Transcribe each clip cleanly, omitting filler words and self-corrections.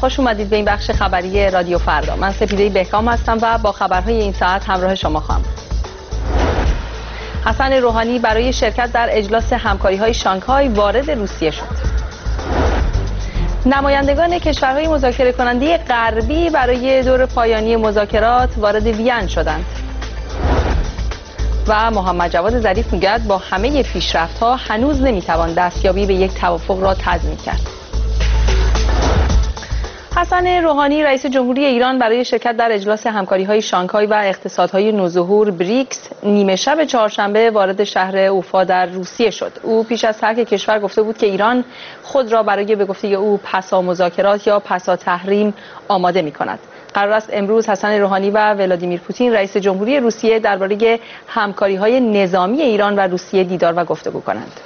خوش اومدید به این بخش خبری رادیو فردا. من سپیده بهکام هستم و با خبرهای این ساعت همراه شما خواهم. حسن روحانی برای شرکت در اجلاس همکاری‌های شانگهای وارد روسیه شد. نمایندگان کشورهای مذاکره کننده غربی برای دور پایانی مذاکرات وارد وین شدند. و محمد جواد ظریف میگوید با همه پیشرفت‌ها هنوز نمیتوان دستیابی به یک توافق را تضمین کرد. حسن روحانی رئیس جمهوری ایران برای شرکت در اجلاس همکاری‌های شانگهای و اقتصادهای نوظهور بریکس نیمه شب چهارشنبه وارد شهر اوفا در روسیه شد. او پیش از ترک کشور گفته بود که ایران خود را برای به گفته او پسا مذاکرات یا پسا تحریم آماده می‌کند. قرار است امروز حسن روحانی و ولادیمیر پوتین رئیس جمهوری روسیه درباره همکاری‌های نظامی ایران و روسیه دیدار و گفتگو کنند.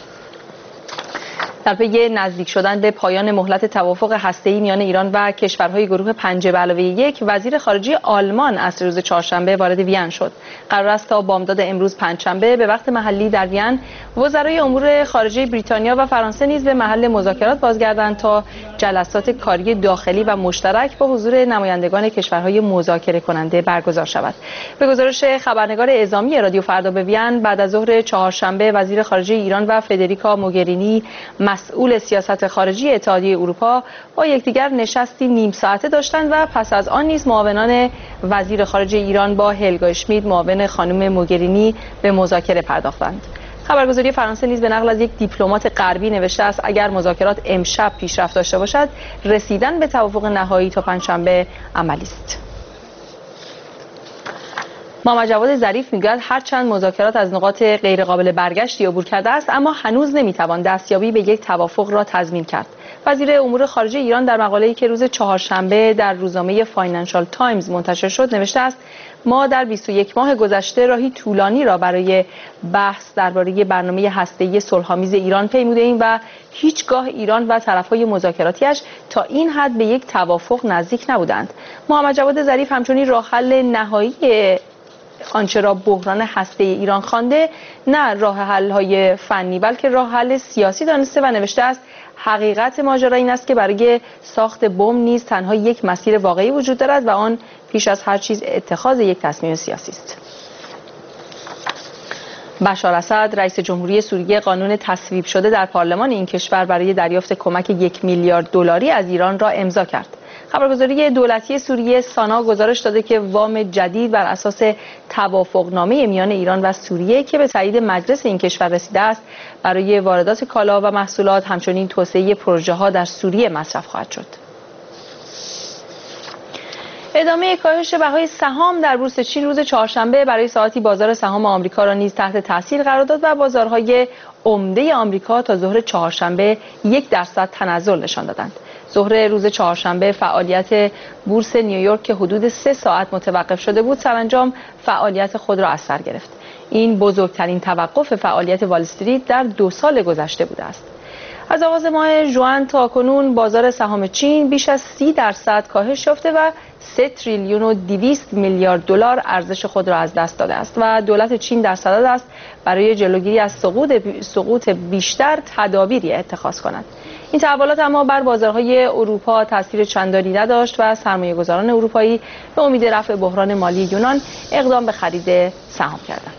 در پی نزدیک شدن به پایان مهلت توافق هسته‌ای میان ایران و کشورهای گروه 5+1 وزیر خارجه آلمان از روز چهارشنبه وارد وین شد. قرار است تا بامداد امروز پنجشنبه به وقت محلی در وین وزرای امور خارجه بریتانیا و فرانسه نیز به محل مذاکرات بازگردند تا جلسات کاری داخلی و مشترک با حضور نمایندگان کشورهای مذاکره کننده برگزار شود. به گزارش خبرنگار اعزامی رادیو فردا به وین بعد از ظهر چهارشنبه وزیر خارجه ایران و فدریکا موگرینی مسئول سیاست خارجی اتحادیه اروپا با یکدیگر نشستی نیم ساعته داشتند و پس از آن نیز معاونان وزیر خارجه ایران با هلگا اشمیت معاون خانم موگرینی به مذاکره پرداختند. خبرگزاری فرانسه نیز به نقل از یک دیپلمات غربی نوشته است اگر مذاکرات امشب پیشرفت داشته باشد رسیدن به توافق نهایی تا پنجشنبه عملی است. محمد جواد ظریف میگوید هرچند مذاکرات از نقاط غیرقابل برگشتی عبور کرده است اما هنوز نمیتوان دستیابی به یک توافق را تضمین کرد. وزیر امور خارجه ایران در مقاله‌ای که روز چهارشنبه در روزنامه فاینانشال تایمز منتشر شد نوشته است ما در 21 ماه گذشته راهی طولانی را برای بحث درباره برنامه هسته‌ای صلح‌آمیز ایران پیموده‌ایم و هیچگاه ایران و طرف‌های مذاکراتیش تا این حد به یک توافق نزدیک نبودند. محمد جواد ظریف همچنین راه حل نهایی آنچه را بحران هسته ایران خوانده نه راه حل های فنی بلکه راه حل سیاسی دانسته و نوشته است حقیقت ماجرا این است که برای ساخت بمب نیز تنها یک مسیر واقعی وجود دارد و آن پیش از هر چیز اتخاذ یک تصمیم سیاسی است. بشار اسد رئیس جمهوری سوریه قانون تصویب شده در پارلمان این کشور برای دریافت کمک 1 میلیارد دلاری از ایران را امضا کرد. خبرگزاری دولتی سوریه سانا گزارش داده که وام جدید بر اساس توافقنامه میان ایران و سوریه که به تایید مجلس این کشور رسیده است برای واردات کالا و محصولات همچنین توسعه پروژه‌ها در سوریه مصرف خواهد شد. ادامه کاهش بهای سهام در بورس چین روز چهارشنبه برای ساعتی بازار سهام آمریکا را نیز تحت تاثیر قرار داد و بازارهای عمده آمریکا تا ظهر چهارشنبه 1% تنزل نشان دادند. ظهر روز چهارشنبه فعالیت بورس نیویورک که حدود 3 ساعت متوقف شده بود سرانجام فعالیت خود را از سر گرفت. این بزرگترین توقف فعالیت وال استریت در 2 سال گذشته بوده است. از آغاز ماه ژوئن تا کنون بازار سهام چین بیش از 30% کاهش یافته و 3 تریلیون و 200 میلیارد دلار ارزش خود را از دست داده است و دولت چین در صدد است برای جلوگیری از سقوط بیشتر تدابیری اتخاذ کند. این تحولات اما بر بازارهای اروپا تاثیر چندانی نداشت و سرمایه‌گذاران اروپایی به امید رفع بحران مالی یونان اقدام به خرید سهام کردند.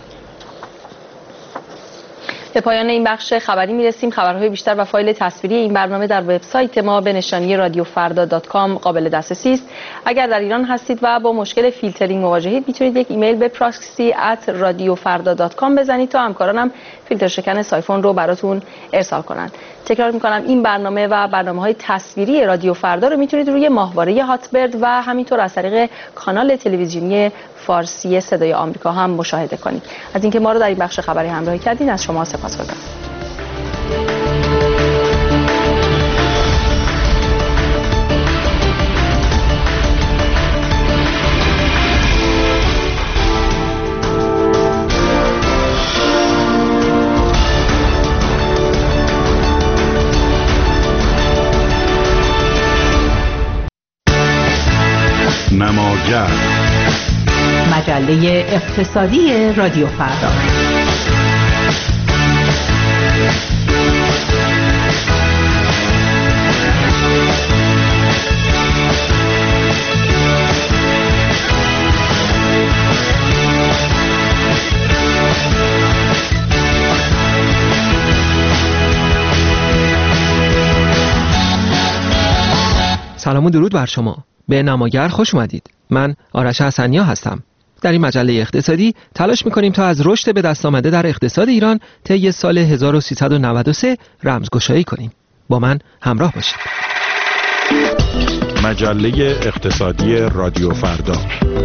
به پایان این بخش خبری میرسیم. خبرهای بیشتر و فایل تصویری این برنامه در وبسایت ما به نشانی radiofarda.com قابل دسترسی است. اگر در ایران هستید و با مشکل فیلترینگ مواجهید میتونید یک ایمیل به proxy@radiofarda.com بزنید تا همکارانم فیلتر شکن سایفون رو براتون ارسال کنند. تکرار میکنم این برنامه و برنامه‌های تصویری رادیو فردا رو میتونید روی ماهواره هاتبرد و همینطور از طریق کانال تلویزیونی فارسی صدای آمریکا هم مشاهده کنید. از اینکه ما رو در این بخش خبری همراهی کردین از شما سپاسگزارم. نماگر مجله اقتصادی رادیو فردا. سلام و درود بر شما. به نماگر خوش اومدید. من آرش حسنیا هستم. در این مجله اقتصادی تلاش می‌کنیم تا از رشد به دست آمده در اقتصاد ایران طی سال 1393 رمزگشایی کنیم. با من همراه باشید. مجله اقتصادی رادیو فردا.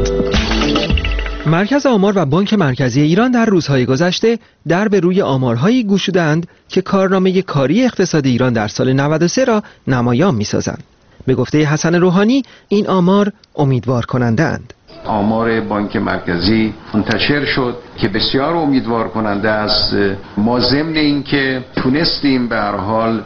مرکز آمار و بانک مرکزی ایران در روزهای گذشته در به روی آمارهایی گشودند که کارنامه کاری اقتصاد ایران در سال 93 را نمایان می‌سازند. به گفته حسن روحانی این آمار امیدوار کننده اند. آمار بانک مرکزی منتشر شد که بسیار امیدوار کننده است. ما ضمن اینکه تونستیم به هر حال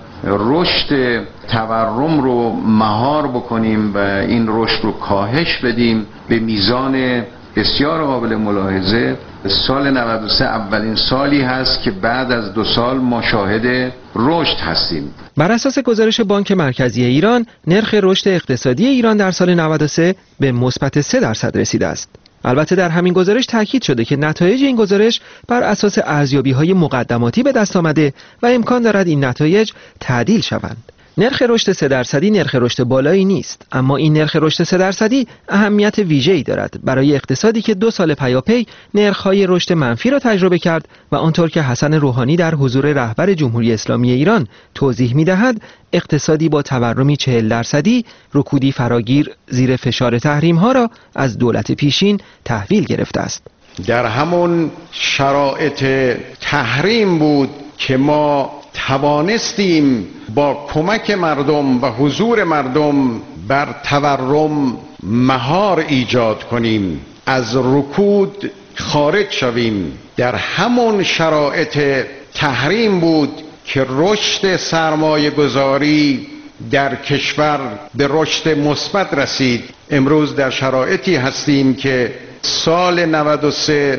رشد تورم رو مهار بکنیم و این رشد رو کاهش بدیم به میزان بسیار قابل ملاحظه، سال 93 اولین سالی هست که بعد از 2 سال ما شاهد رشد هستیم. بر اساس گزارش بانک مرکزی ایران، نرخ رشد اقتصادی ایران در سال 93 به مثبت 3% رسیده است. البته در همین گزارش تاکید شده که نتایج این گزارش بر اساس ارزیابی‌های مقدماتی به دست آمده و امکان دارد این نتایج تعدیل شوند. نرخ رشد 3% نرخ رشد بالایی نیست، اما این نرخ رشد 3% اهمیت ویژه‌ای دارد برای اقتصادی که 2 سال پیاپی نرخ‌های رشد منفی را تجربه کرد و آنطور که حسن روحانی در حضور رهبر جمهوری اسلامی ایران توضیح می‌دهد، اقتصادی با تورمی 40% رکودی فراگیر زیر فشار تحریم‌ها را از دولت پیشین تحویل گرفته است. در همون شرایط تحریم بود که ما توانستیم با کمک مردم و حضور مردم بر تورم مهار ایجاد کنیم، از رکود خارج شویم. در همون شرایط تحریم بود که رشد سرمایه گذاری در کشور به رشد مثبت رسید. امروز در شرایطی هستیم که سال 93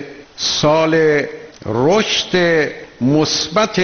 سال رشد مثبت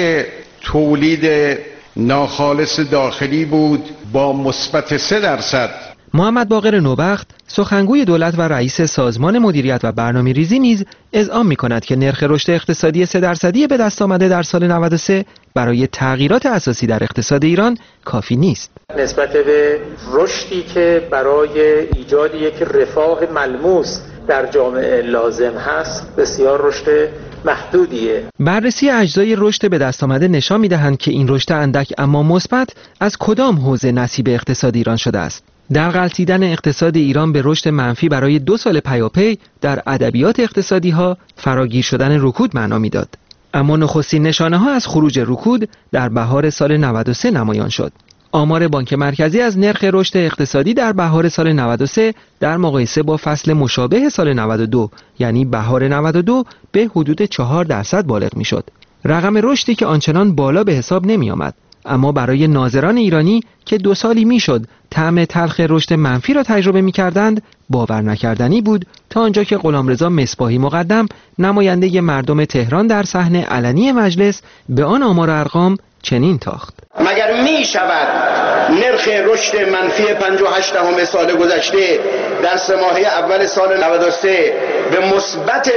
تولید ناخالص داخلی بود با مثبت 3%. محمد باقر نوبخت سخنگوی دولت و رئیس سازمان مدیریت و برنامه‌ریزی نیز اذعان می‌کند که نرخ رشد اقتصادی 3% به دست آمده در سال 93 برای تغییرات اساسی در اقتصاد ایران کافی نیست. نسبت به رشدی که برای ایجاد یک رفاه ملموس در جامعه لازم هست بسیار رشد محدودیه. بررسی اجزای رشد به دست آمده نشان می‌دهند که این رشد اندک اما مثبت از کدام حوزه نصیب اقتصاد ایران شده است. در غلتیدن اقتصاد ایران به رشد منفی برای 2 سال پیاپی در ادبیات اقتصادی ها فراگیر شدن رکود معنا میداد. اما نخستین نشانه ها از خروج رکود در بهار سال 93 نمایان شد. آمار بانک مرکزی از نرخ رشد اقتصادی در بهار سال 93 در مقایسه با فصل مشابه سال 92 یعنی بهار 92 به حدود 4% بالغ میشد. رقم رشدی که آنچنان بالا به حساب نمی آمد، اما برای ناظران ایرانی که 2 سالی میشد طعم تلخ رشد منفی را تجربه می‌کردند باور نکردنی بود، تا آنجا که غلامرضا مصباحی مقدم نماینده مردم تهران در صحنه علنی مجلس به آن آمار و ارقام چنین تاخت: مگر می شود نرخ رشد منفی 58 سال گذشته در 3 ماهه اول سال 93 به مثبت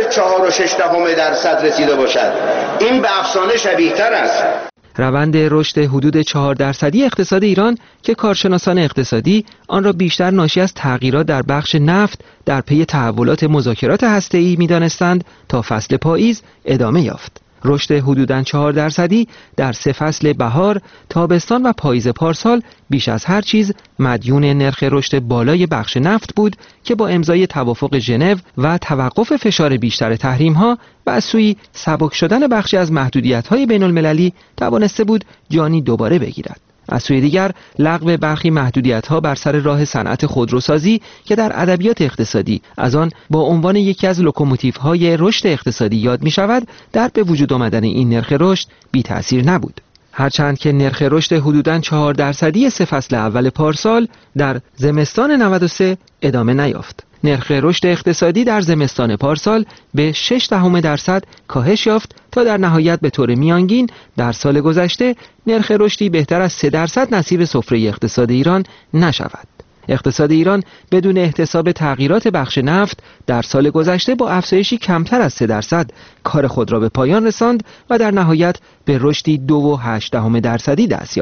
4.6% رسیده باشد؟ این به افسانه شبیه تر است. روند رشد حدود 4% اقتصاد ایران که کارشناسان اقتصادی آن را بیشتر ناشی از تغییرات در بخش نفت در پی تحولات مذاکرات هسته‌ای می‌دانستند تا فصل پاییز ادامه یافت. رشد حدوداً 4% در 3 فصل بهار، تابستان و پاییز پارسال بیش از هر چیز مدیون نرخ رشد بالای بخش نفت بود که با امضای توافق ژنو و توقف فشار بیشتر تحریم‌ها و از سوی سبک شدن بخشی از محدودیت‌های بین‌المللی توانسته بود جانی دوباره بگیرد. از سوی دیگر لغو برخی محدودیت‌ها بر سر راه صنعت خودروسازی که در ادبیات اقتصادی از آن با عنوان یکی از لوکوموتیوهای رشد اقتصادی یاد می‌شود، در به وجود آمدن این نرخ رشد بی تأثیر نبود. هرچند که نرخ رشد حدوداً 4% 3 فصل اول پارسال در زمستان 93 ادامه نیافت. نرخ رشد اقتصادی در زمستان پارسال به 0.6% کاهش یافت تا در نهایت به طور میانگین در سال گذشته نرخ رشدی بهتر از 3% نصیب سفره اقتصاد ایران نشود. اقتصاد ایران بدون احتساب تغییرات بخش نفت در سال گذشته با افزایشی کمتر از 3% کار خود را به پایان رساند و در نهایت به رشدی 2.8% دست یافت.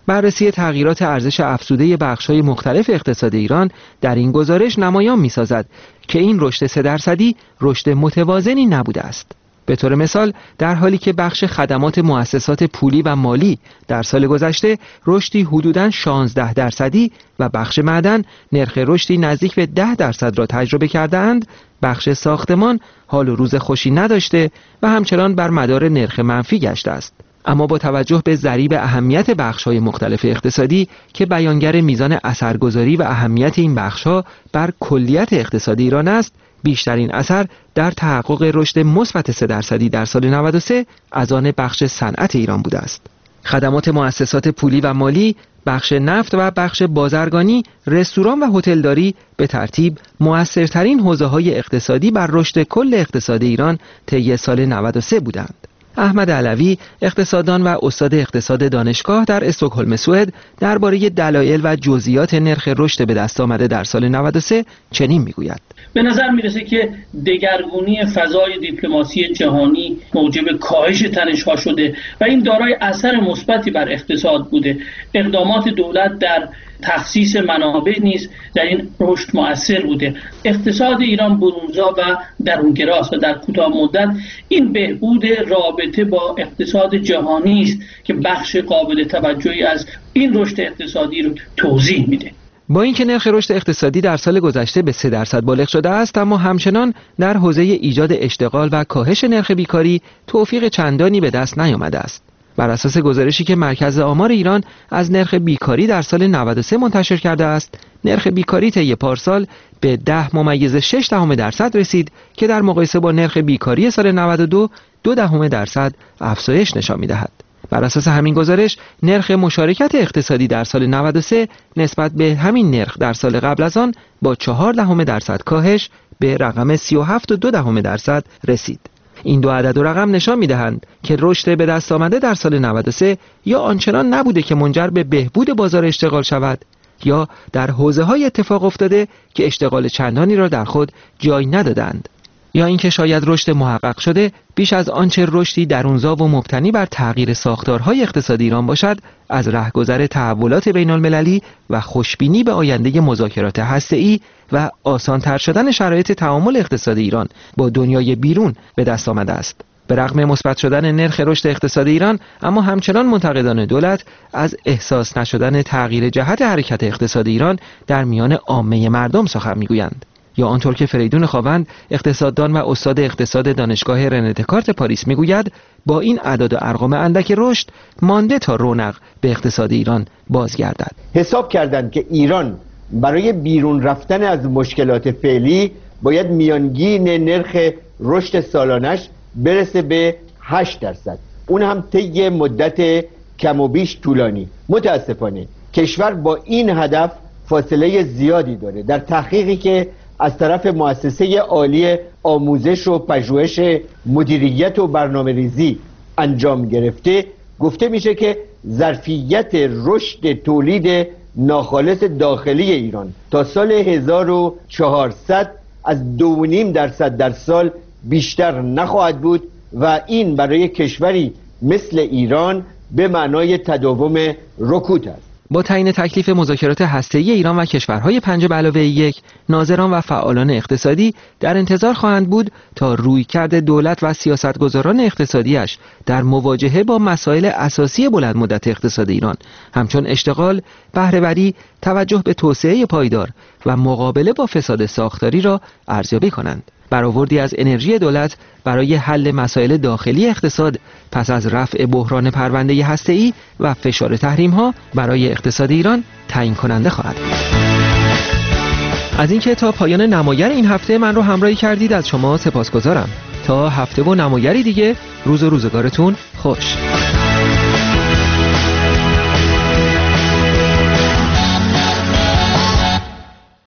بررسی تغییرات ارزش افزوده بخش‌های مختلف اقتصاد ایران در این گزارش نمایان می‌سازد که این رشد 3% رشد متوازنی نبوده است. به طور مثال در حالی که بخش خدمات مؤسسات پولی و مالی در سال گذشته رشدی حدوداً 16% و بخش معدن نرخ رشدی نزدیک به 10% را تجربه کرده‌اند، بخش ساختمان حال و روز خوشی نداشته و همچنان بر مدار نرخ منفی گشته است. اما با توجه به ضریب اهمیت بخش‌های مختلف اقتصادی که بیانگر میزان اثرگذاری و اهمیت این بخش‌ها بر کلیت اقتصاد ایران است، بیشترین اثر در تحقق رشد مثبت 3% در سال 93 از آن بخش صنعت ایران بوده است. خدمات مؤسسات پولی و مالی، بخش نفت و بخش بازرگانی، رستوران و هتلداری به ترتیب مؤثرترین حوزه‌های اقتصادی بر رشد کل اقتصاد ایران طی سال 93 بودند. احمد علوی، اقتصاددان و استاد اقتصاد دانشگاه در استکهلم سوئد، درباره دلایل و جزئیات نرخ رشد به دست آمده در سال 93 چنین میگوید: به نظر میرسه که دگرگونی فضای دیپلماسی جهانی موجب کاهش تنش‌ها شده و این دارای اثر مثبتی بر اقتصاد بوده. اقدامات دولت در تخصیص منابع نیز در این رشد مؤثر بوده. اقتصاد ایران برونزا و درونگراست و در کوتاه مدت این بهبود رابطه با اقتصاد جهانی است که بخش قابل توجهی از این رشد اقتصادی رو توضیح میده. با اینکه نرخ رشد اقتصادی در سال گذشته به 3% بالغ شده است، اما همچنان در حوزه ایجاد اشتغال و کاهش نرخ بیکاری توفیق چندانی به دست نیامده است. بر اساس گزارشی که مرکز آمار ایران از نرخ بیکاری در سال 93 منتشر کرده است، نرخ بیکاری طی پارسال به 10.6% رسید که در مقایسه با نرخ بیکاری سال 92 0.2% افزایش نشان می‌دهد. بر اساس همین گزارش، نرخ مشارکت اقتصادی در سال 93 نسبت به همین نرخ در سال قبل از آن با 0.4% کاهش به رقم 37.2% رسید. این دو عدد و رقم نشان می‌دهند که رشد به دست آمده در سال 93 یا آنچنان نبوده که منجر به بهبود بازار اشتغال شود، یا در حوزه‌های اتفاق افتاده که اشتغال چندانی را در خود جای ندادند، یا اینکه شاید رشد محقق شده بیش از آنچه رشدی درونزا و مبتنی بر تغییر ساختارهای اقتصادی ایران باشد، از رهگذر تحولات بین‌المللی و خوشبینی به آینده مذاکرات هسته‌ای و آسان‌تر شدن شرایط تعامل اقتصاد ایران با دنیای بیرون به دست آمده است. به رغم مثبت شدن نرخ رشد اقتصاد ایران، اما همچنان منتقدان دولت از احساس نشدن تغییر جهت حرکت اقتصاد ایران در میان عامه مردم سخن می‌گویند. یا آنطور که فریدون خاوند، اقتصاددان و استاد اقتصاد دانشگاه رنه دکارت پاریس میگوید، با این اعداد و ارقام اندک رشد مانده تا رونق به اقتصاد ایران بازگردد. حساب کردند که ایران برای بیرون رفتن از مشکلات فعلی باید میانگین نرخ رشد سالانش برسه به 8%. اون هم طی مدت کم و بیش طولانی. متاسفانه کشور با این هدف فاصله زیادی داره. در تحقیقی که از طرف مؤسسه عالی آموزش و پژوهش مدیریت و برنامه‌ریزی انجام گرفته، گفته میشه که ظرفیت رشد تولید ناخالص داخلی ایران تا سال 1400 از 2.5% در سال بیشتر نخواهد بود و این برای کشوری مثل ایران به معنای تداوم رکود است. با تعیین تکلیف مذاکرات هسته‌ای ایران و کشورهای 5+1، ناظران و فعالان اقتصادی در انتظار خواهند بود تا رویکرد دولت و سیاستگزاران اقتصادیش در مواجهه با مسائل اساسی بلند مدت اقتصاد ایران، همچون اشتغال، بهره‌وری، توجه به توسعه پایدار و مقابله با فساد ساختاری را ارزیابی کنند. برآوردی از انرژی دولت برای حل مسائل داخلی اقتصاد پس از رفع بحران پرونده هسته‌ای و فشار تحریم‌ها برای اقتصاد ایران تعیین کننده خواهد بود. از اینکه تا پایان نمایر این هفته من رو همراهی کردید از شما سپاسگزارم. تا هفته و نمایری دیگه، روز و روزگارتون خوش.